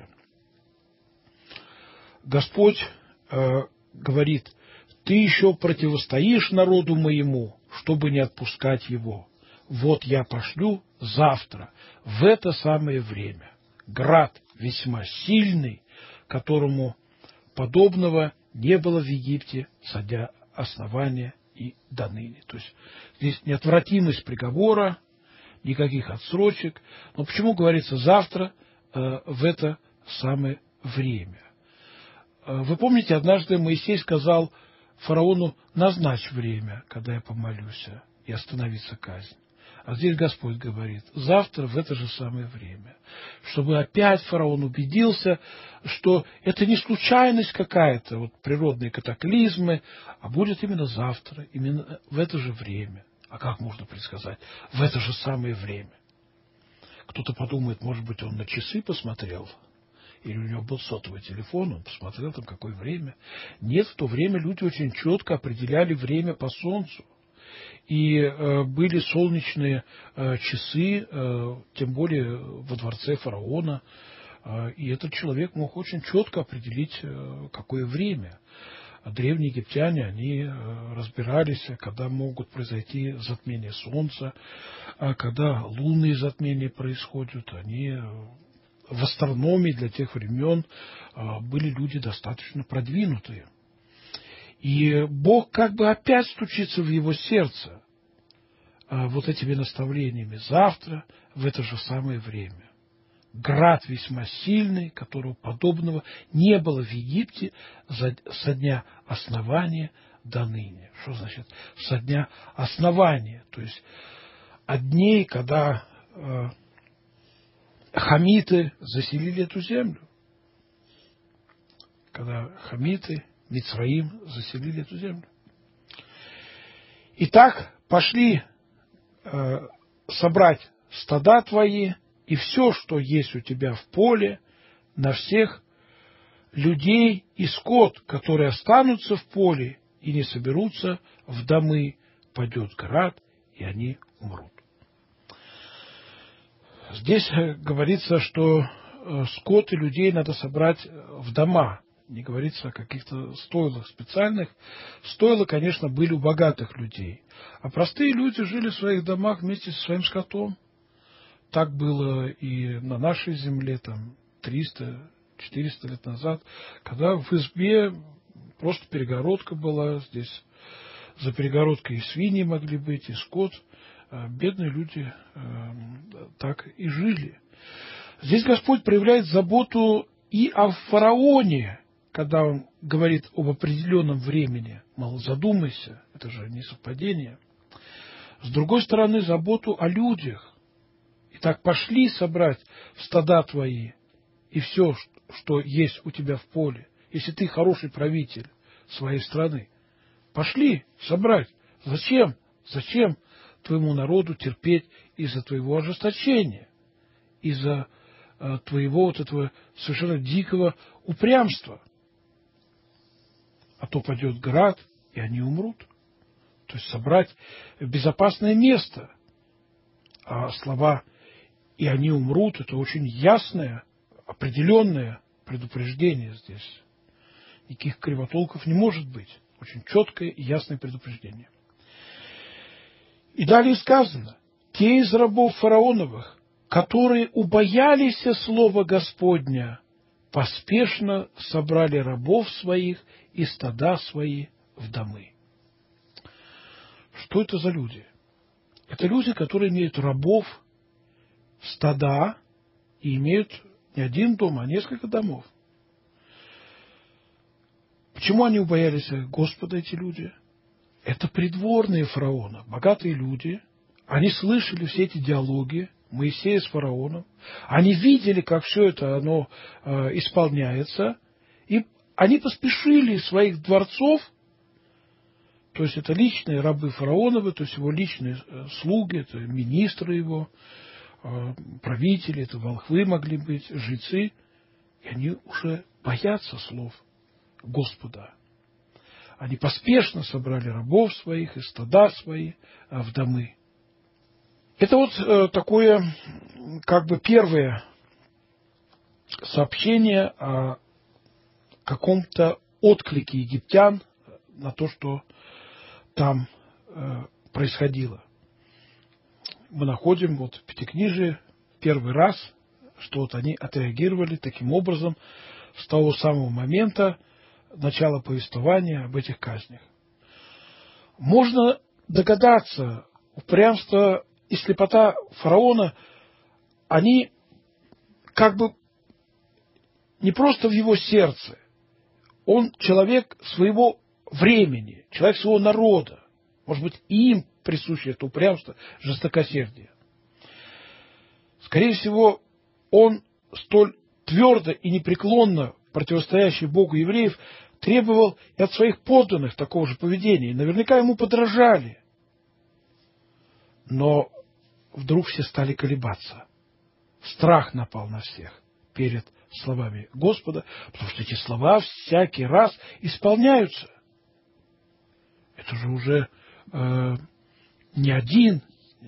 Speaker 3: Господь э, говорит: «Ты еще противостоишь народу моему, чтобы не отпускать его. Вот я пошлю завтра, в это самое время, град весьма сильный, которому подобного не было в Египте со дня основания и до ныне». То есть здесь неотвратимость приговора, никаких отсрочек. Но почему говорится завтра, э, в это самое время? Э, вы помните, однажды Моисей сказал фараону: назначь время, когда я помолюсь, и остановится казнь. А здесь Господь говорит: завтра в это же самое время. Чтобы опять фараон убедился, что это не случайность какая-то, вот природные катаклизмы, а будет именно завтра, именно в это же время. А как можно предсказать? В это же самое время. Кто-то подумает, может быть, он на часы посмотрел, или у него был сотовый телефон, он посмотрел там, какое время. Нет, в то время люди очень четко определяли время по солнцу. И э, были солнечные э, часы, э, тем более во дворце фараона. Э, и этот человек мог очень четко определить, э, какое время. А древние египтяне, они э, разбирались, когда могут произойти затмения солнца, а когда лунные затмения происходят. Они э, в астрономии для тех времен э, были люди достаточно продвинутые. И Бог как бы опять стучится в его сердце а, вот этими наставлениями. Завтра в это же самое время. Град весьма сильный, которого подобного не было в Египте за, со дня основания до ныне. Что значит со дня основания? То есть от дней, когда э, хамиты заселили эту землю. Когда хамиты, Мицраим заселили эту землю. Итак, пошли э, собрать стада твои и все, что есть у тебя в поле, на всех людей и скот, которые останутся в поле и не соберутся в домы, падет град, и они умрут. Здесь говорится, что скот и людей надо собрать в дома. Не говорится о каких-то стойлах специальных. Стойла, конечно, были у богатых людей. А простые люди жили в своих домах вместе со своим скотом. Так было и на нашей земле там триста-четыреста лет назад, когда в избе просто перегородка была. Здесь за перегородкой и свиньи могли быть, и скот. Бедные люди так и жили. Здесь Господь проявляет заботу и о фараоне, когда он говорит об определенном времени, мол, задумайся, это же не совпадение. С другой стороны, заботу о людях. Итак, пошли собрать в стада твои и все, что есть у тебя в поле, если ты хороший правитель своей страны. Пошли собрать. Зачем? Зачем твоему народу терпеть из-за твоего ожесточения, из-за э, твоего вот этого совершенно дикого упрямства? А то пойдет град, и они умрут. То есть собрать в безопасное место. А слова «и они умрут» — это очень ясное, определенное предупреждение здесь. Никаких кривотолков не может быть. Очень четкое и ясное предупреждение. И далее сказано: те из рабов фараоновых, которые убоялись слова Господня, поспешно собрали рабов своих и стада свои в домы. Что это за люди? Это люди, которые имеют рабов, стада и имеют не один дом, а несколько домов. Почему они убоялись Господа, эти люди? Это придворные фараона, богатые люди. Они слышали все эти диалоги Моисея с фараоном. Они видели, как все это оно э, исполняется. И они поспешили из своих дворцов, то есть это личные рабы фараоновы, то есть его личные э, слуги, это министры его, э, правители, это волхвы могли быть, жрецы. И они уже боятся слов Господа. Они поспешно собрали рабов своих и стада свои в домы. Это вот э, такое, как бы, первое сообщение о каком-то отклике египтян на то, что там э, происходило. Мы находим вот в Пятикнижии первый раз, что вот они отреагировали таким образом с того самого момента начала повествования об этих казнях. Можно догадаться, упрямство и слепота фараона, они как бы не просто в его сердце. Он человек своего времени, человек своего народа. Может быть, и им присуще это упрямство, жестокосердие. Скорее всего, он столь твердо и непреклонно противостоящий Богу евреев требовал и от своих подданных такого же поведения. И наверняка ему подражали. Но вдруг все стали колебаться. Страх напал на всех перед словами Господа, потому что эти слова всякий раз исполняются. Это же уже э, не один,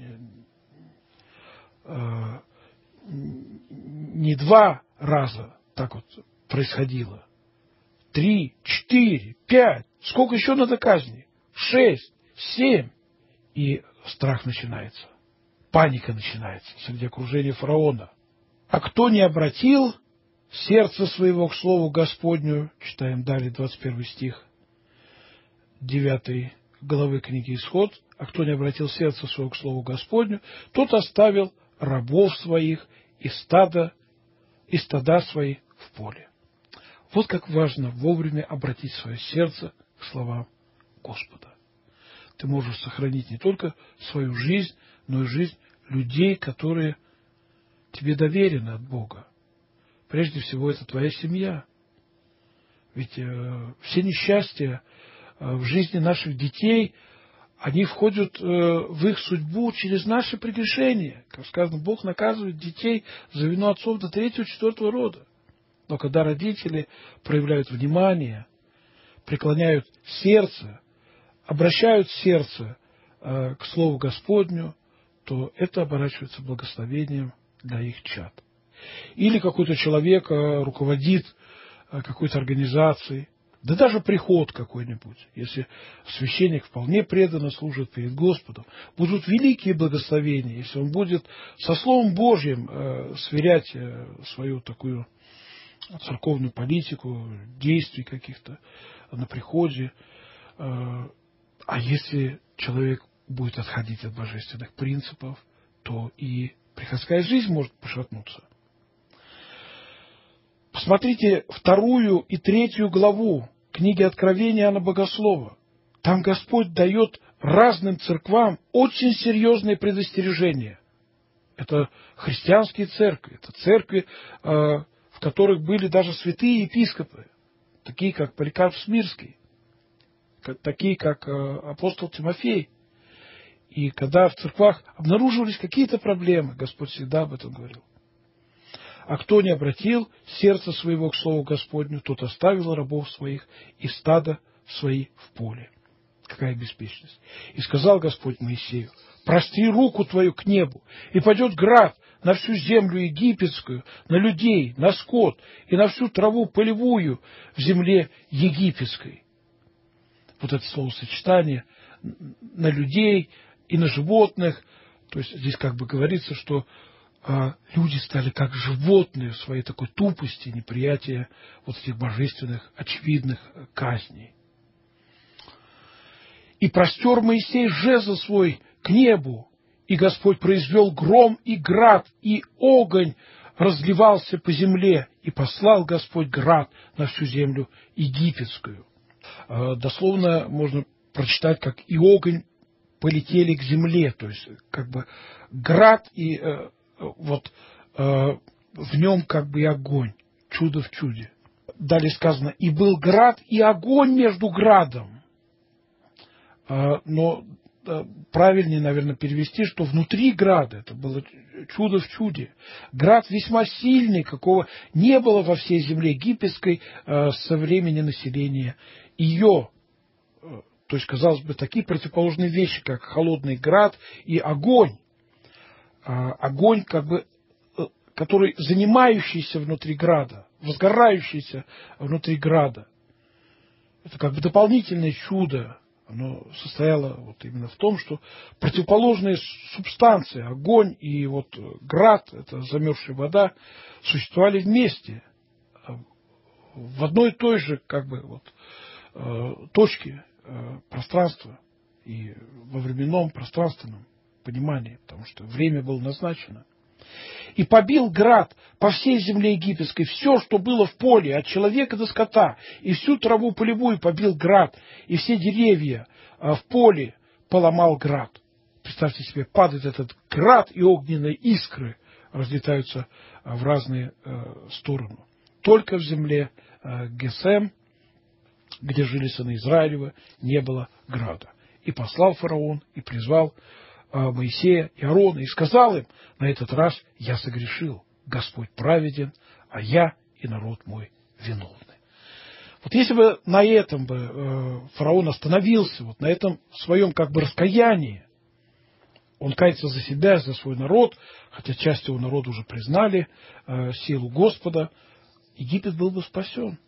Speaker 3: э, не два раза так вот происходило. Три, четыре, пять. Сколько еще надо казней? Шесть, семь. И страх начинается. Паника начинается среди окружения фараона. А кто не обратил сердце своего к слову Господню, читаем далее двадцать первый стих девятой главы книги Исход, а кто не обратил сердце своего к слову Господню, тот оставил рабов своих и стада, и стада свои в поле. Вот как важно вовремя обратить свое сердце к словам Господа. Ты можешь сохранить не только свою жизнь, но и жизнь людей, которые тебе доверены от Бога. Прежде всего, это твоя семья. Ведь э, все несчастья э, в жизни наших детей, они входят э, в их судьбу через наши прегрешения. Как сказано, Бог наказывает детей за вину отцов до третьего, четвертого рода. Но когда родители проявляют внимание, преклоняют сердце, обращают сердце э, к Слову Господню, то это оборачивается благословением для их чад. Или какой-то человек э, руководит э, какой-то организацией, да даже приход какой-нибудь, если священник вполне преданно служит перед Господом, будут великие благословения, если он будет со Словом Божьим э, сверять э, свою такую церковную политику, действий каких-то на приходе. А если человек будет отходить от божественных принципов, то и приходская жизнь может пошатнуться. Посмотрите вторую и третью главу книги Откровения Иоанна Богослова. Там Господь дает разным церквам очень серьезные предостережения. Это христианские церкви, это церкви, в которых были даже святые епископы, такие как Поликарп Смирский, такие как апостол Тимофей. И когда в церквах обнаруживались какие-то проблемы, Господь всегда об этом говорил. А кто не обратил сердце своего к слову Господню, тот оставил рабов своих и стадо свои в поле. Какая беспечность. И сказал Господь Моисею: простри руку твою к небу, и падет град на всю землю египетскую, на людей, на скот и на всю траву полевую в земле египетской. Вот это словосочетание на людей и на животных. То есть здесь как бы говорится, что а, люди стали как животные в своей такой тупости, неприятия вот этих божественных, очевидных казней. И простер Моисей жезл свой к небу, и Господь произвел гром и град, и огонь разливался по земле, и послал Господь град на всю землю египетскую. Дословно можно прочитать, как и огонь полетели к земле, то есть как бы град и э, вот э, в нем как бы и огонь, чудо в чуде. Далее сказано: и был град и огонь между градом. Но правильнее, наверное, перевести, что внутри града, это было чудо в чуде. Град весьма сильный, какого не было во всей земле египетской со времени населения ее. То есть, казалось бы, такие противоположные вещи, как холодный град и огонь. Огонь, как бы, который занимающийся внутри града, возгорающийся внутри града. Это как бы дополнительное чудо. Оно состояло вот именно в том, что противоположные субстанции, огонь и вот град, это замерзшая вода, существовали вместе, в одной и той же как бы вот точке пространства и во временном пространственном понимании, потому что время было назначено. И побил град по всей земле египетской все, что было в поле, от человека до скота, и всю траву полевую побил град, и все деревья в поле поломал град. Представьте себе, падает этот град, и огненные искры разлетаются в разные стороны. Только в земле Гесем, где жили сыны Израилевы, не было града. И послал фараон, и призвал Моисея и Аарона, и сказал им: на этот раз я согрешил, Господь праведен, а я и народ мой виновны. Вот если бы на этом бы фараон остановился, вот на этом своем как бы раскаянии, он кается за себя, за свой народ, хотя часть его народа уже признали э, силу Господа, Египет был бы спасен.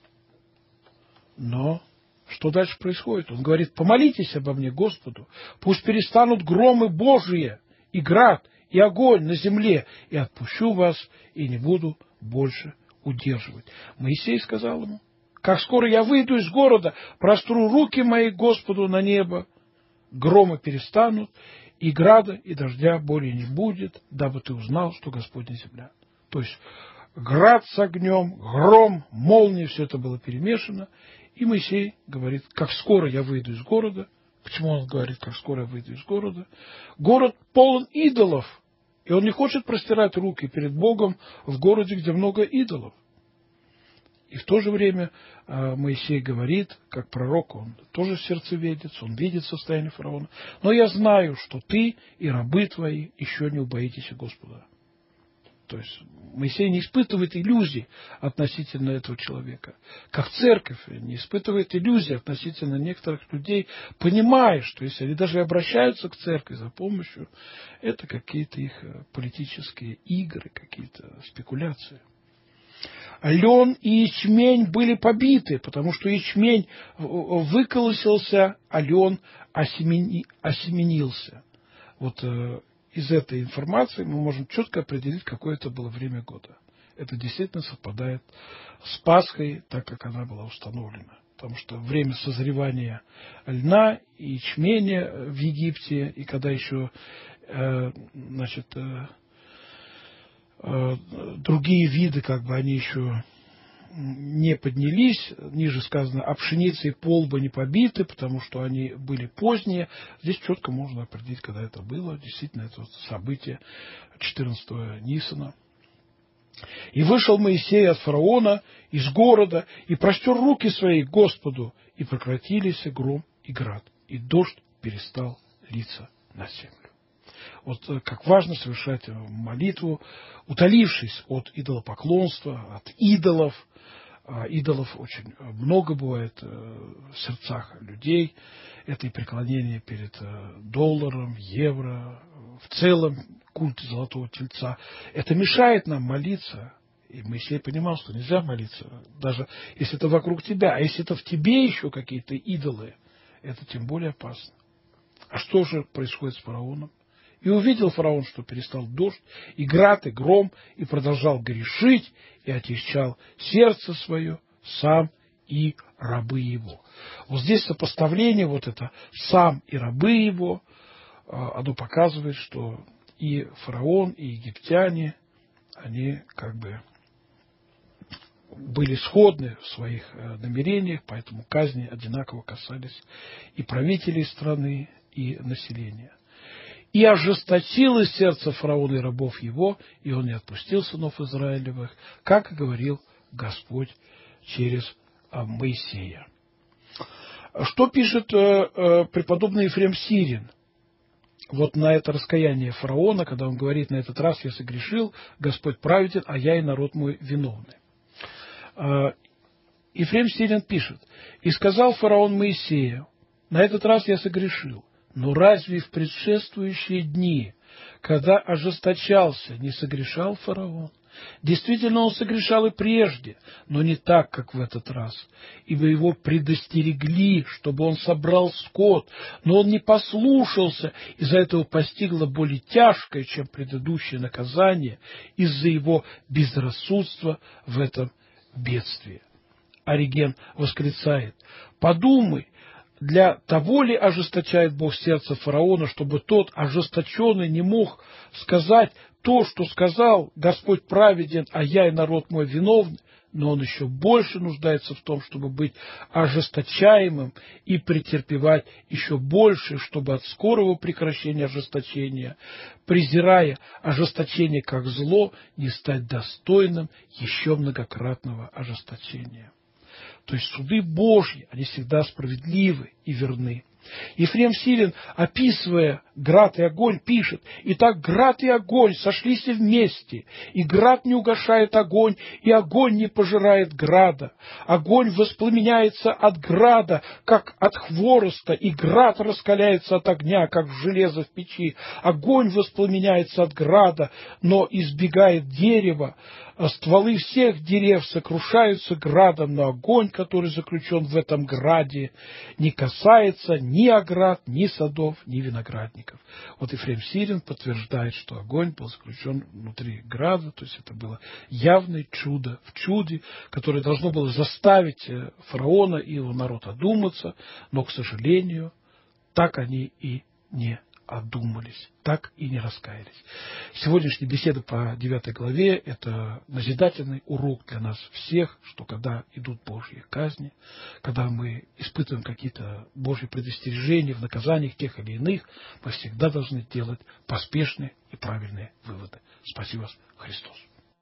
Speaker 3: Но что дальше происходит? Он говорит: помолитесь обо мне Господу, пусть перестанут громы Божии, и град, и огонь на земле, и отпущу вас, и не буду больше удерживать. Моисей сказал ему: как скоро я выйду из города, простру руки мои Господу на небо, громы перестанут, и града, и дождя более не будет, дабы ты узнал, что Господня земля. То есть град с огнем, гром, молния, все это было перемешано. И Моисей говорит: как скоро я выйду из города. Почему он говорит, как скоро я выйду из города? Город полон идолов, и он не хочет простирать руки перед Богом в городе, где много идолов. И в то же время Моисей говорит, как пророк, он тоже сердцеведец, он видит состояние фараона. Но я знаю, что ты и рабы твои еще не убоитесь Господа. То есть Моисей не испытывает иллюзий относительно этого человека. Как церковь не испытывает иллюзий относительно некоторых людей, понимая, что если они даже обращаются к церкви за помощью, это какие-то их политические игры, какие-то спекуляции. Лен и ячмень были побиты, потому что ячмень выколосился, а лен осемени, осеменился. Вот из этой информации мы можем четко определить, какое это было время года. Это действительно совпадает с Пасхой, так как она была установлена. Потому что время созревания льна и ячменя в Египте, и когда еще э, значит, э, э, другие виды, как бы они еще не поднялись, ниже сказано, а пшеница и полба не побиты, потому что они были поздние. Здесь четко можно определить, когда это было. Действительно, это вот событие четырнадцатого Нисана. И вышел Моисей от фараона из города, и простер руки свои к Господу, и прекратились гром и град, и дождь перестал литься на землю. Вот как важно совершать молитву, утолившись от идолопоклонства, от идолов. Идолов очень много бывает в сердцах людей. Это и преклонение перед долларом, евро, в целом культ золотого тельца. Это мешает нам молиться. И Моисей понимал, что нельзя молиться, даже если это вокруг тебя. А если это в тебе еще какие-то идолы, это тем более опасно. А что же происходит с фараоном? И увидел фараон, что перестал дождь, и град, и гром, и продолжал грешить, и очищал сердце свое, сам и рабы его. Вот здесь сопоставление, вот это сам и рабы его, оно показывает, что и фараон, и египтяне, они как бы были сходны в своих намерениях, поэтому казни одинаково касались и правителей страны, и населения. И ожесточилось сердце фараона и рабов его, и он не отпустил сынов Израилевых, как и говорил Господь через Моисея. Что пишет преподобный Ефрем Сирин? Вот на это раскаяние фараона, когда он говорит: на этот раз я согрешил, Господь праведен, а я и народ мой виновны. Ефрем Сирин пишет: «И сказал фараон Моисею: на этот раз я согрешил, но разве в предшествующие дни, когда ожесточался, не согрешал фараон? Действительно, он согрешал и прежде, но не так, как в этот раз, ибо его предостерегли, чтобы он собрал скот, но он не послушался, из-за этого постигло более тяжкое, чем предыдущее наказание, из-за его безрассудства в этом бедствии». Ориген восклицает: «Подумай, для того ли ожесточает Бог сердце фараона, чтобы тот, ожесточенный, не мог сказать то, что сказал: Господь праведен, а я и народ мой виновны, но он еще больше нуждается в том, чтобы быть ожесточаемым и претерпевать еще больше, чтобы от скорого прекращения ожесточения, презирая ожесточение как зло, не стать достойным еще многократного ожесточения». То есть суды Божьи, они всегда справедливы и верны. Ефрем Сирин, описывая град и огонь, пишет: «Итак, град и огонь сошлись вместе, и град не угашает огонь, и огонь не пожирает града. Огонь воспламеняется от града, как от хвороста, и град раскаляется от огня, как железо в печи. Огонь воспламеняется от града, но избегает дерева. Стволы всех дерев сокрушаются градом, но огонь, который заключен в этом граде, не касается ни оград, ни садов, ни виноградников». Вот Ефрем Сирин подтверждает, что огонь был заключен внутри града, то есть это было явное чудо в чуде, которое должно было заставить фараона и его народ одуматься, но, к сожалению, так они и не одумались, так и не раскаялись. Сегодняшняя беседа по девятой главе – это назидательный урок для нас всех, что когда идут Божьи казни, когда мы испытываем какие-то Божьи предостережения в наказаниях тех или иных, мы всегда должны делать поспешные и правильные выводы. Спасибо вас, Христос.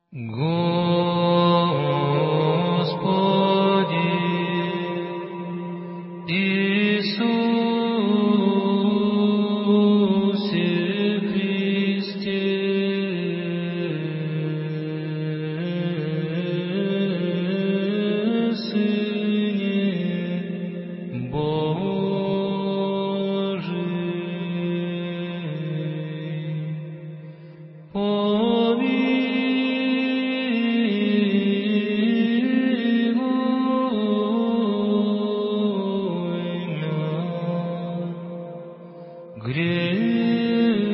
Speaker 4: Господи Иисус, грех